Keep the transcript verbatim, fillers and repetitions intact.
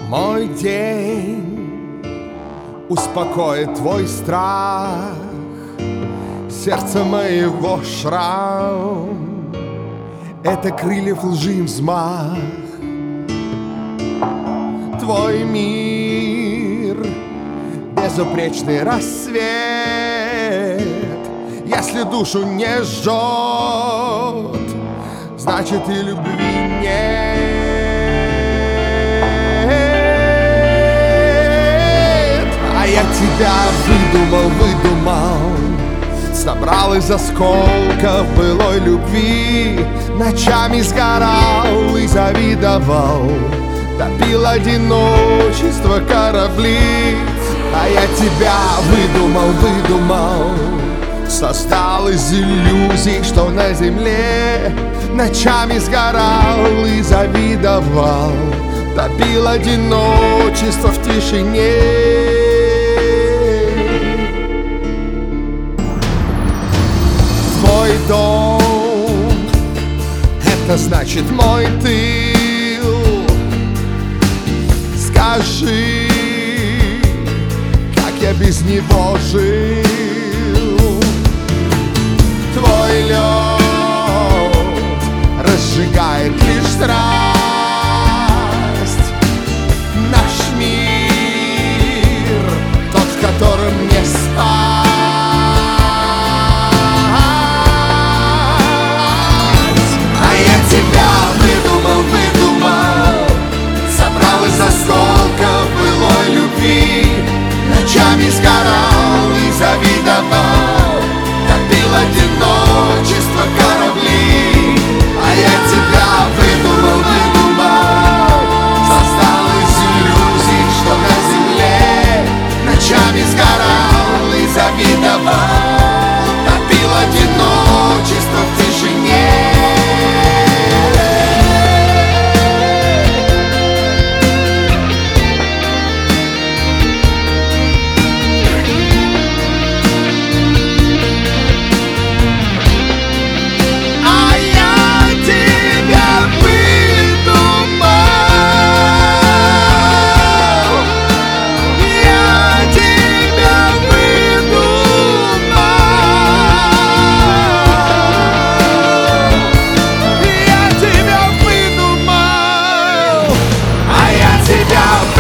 Мой день успокоит твой страх, сердце моего шрам — это крыльев лжи взмах. Твой мир — безупречный рассвет. Если душу не жжет, значит и любви нет. А я тебя выдумал, выдумал, собрал из осколков былой любви. Ночами сгорал и завидовал, топил одиночество корабли. А я тебя выдумал, выдумал, создал из иллюзий, что на земле. Ночами сгорал и завидовал, топил одиночество в тишине. Твой дом — это значит мой тыл. Скажи, как я без него жил. Твой лед разжигает лишь страсть. Наш мир — тот, в котором не спать. А я тебя выдумал, выдумал, собрал из осколков былой любви. Ночами сгорал и завидовал, топил одиночество корабли. А я тебя выдумал, выдумал, создал из иллюзий, что на земле. Ночами сгорал и завидовал, топил одиночество в тишине. Тебя